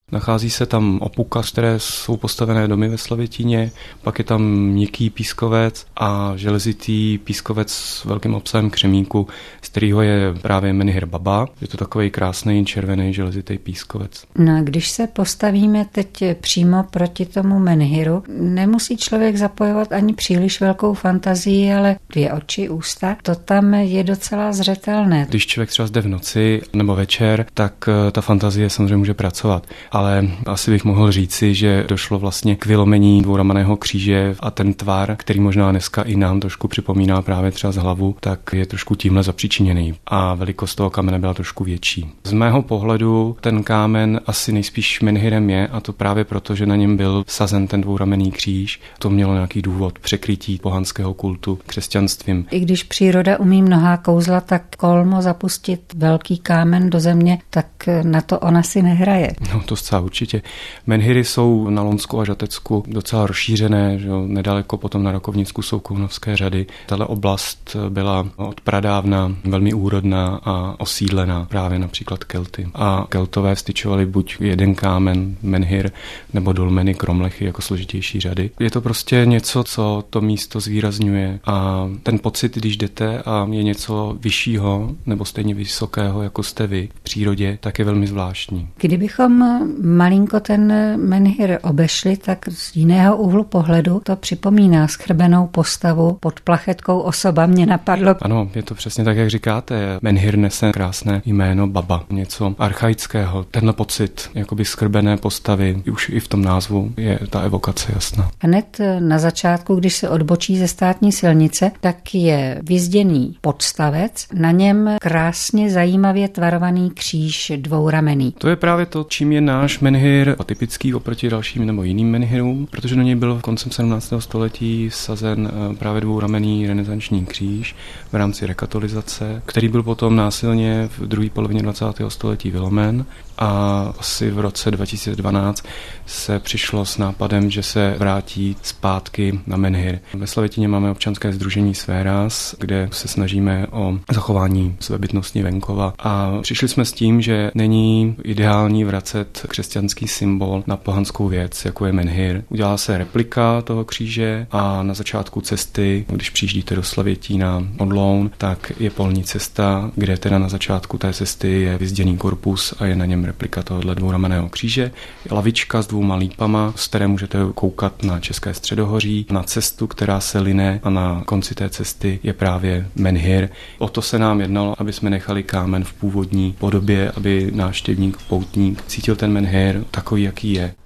Nachází se tam opuka, z které jsou postavené domy ve Slavětíně, pak je tam měkký pískovec a železitý pískovec s velkým obsahem křemíku, z kterého je právě menhir Baba. Je to takový krásný červený železitý pískovec. No a když se postavíme teď přímo proti tomu menhiru, nemusí člověk zapojovat ani příliš velkou fantazii, ale 2 oči, ústa, to tam je docela zřetelné. Když člověk třeba jde v noci nebo večer, tak ta fantazie samozřejmě může pracovat. Ale asi bych mohl říci, že došlo vlastně k vylomení dvouramenného kříže a ten tvar, který možná dneska i nám trošku připomíná právě třeba z hlavu, tak je trošku tímhle zapříčiněný. A velikost toho kamene byla trošku větší. Z mého pohledu ten kámen asi nejspíš menhirem je, a to právě proto, že na něm byl vsazen ten dvouramenný kříž. To mělo nějaký důvod překrytí pohanského kultu křesťanstvím. I když příroda umí mnohá kouzla, tak kolmo zapustit velký kámen do země, tak na to ona si nehraje. No to zcela určitě. Menhiry jsou na Lonsku a Žatecku docela rozšířené, že nedaleko potom na Rakovnicku jsou Kounovské řady. Tato oblast byla od pradávna velmi úrodná a osídlená právě například Kelty. A Keltové vstyčovali buď jeden kámen, menhir, nebo dolmeny, kromlechy jako složitější řady. Je to prostě něco, co to místo zvýrazňuje a ten pocit, když jdete a je něco vyššího nebo stejně vysokého, jako jste vy v přírodě, tak je velmi zvláštní. Kdybychom malinko ten menhir obešli, tak z jiného úhlu pohledu to připomíná schrbenou postavu pod plachetkou osoba, mě napadlo. Ano, je to přesně tak, jak říkáte. Menhir nese krásné jméno Baba, něco archaického. Tenhle pocit jakoby schrbené postavy, už i v tom názvu je ta evokace jasná. Hned na začátku, když se odbočí ze státní silnice, tak je vyzděný podstavec, na něm krásně zajímavě tvarovaný kříž dvouramenný. To je právě to, čím je náš menhir atypický oproti dalším nebo jiným menhirům, protože na něj byl v koncem 17. století vsazen právě dvouramenný renesanční kříž v rámci rekatolizace, který byl potom násilně v druhé polovině 20. století vylomen a asi v roce 2012 se přišlo s nápadem, že se vrátí zpátky na menhir. Ve Slavětíně máme občanské sdružení Sféras, kde se snažíme o zachování svébytnosti venkova a přišli jsme s tím, že není ideální vracet křesťanský symbol na pohanskou věc, jako je menhir. Udělá se replika toho kříže a na začátku cesty, když přijíždíte do Slavětína od Loun, tak je polní cesta, kde teda na začátku té cesty je vyzděný korpus a je na něm replika tohohle dvouramenného kříže. Lavička s 2 lípama, z které můžete koukat na České středohoří, na cestu, která se line a na konci té cesty je právě menhir. O to se nám jednalo, aby jsme nechali kámen v původní podobě, aby návštěvník, poutník cítil ten menhir takový, jaký je.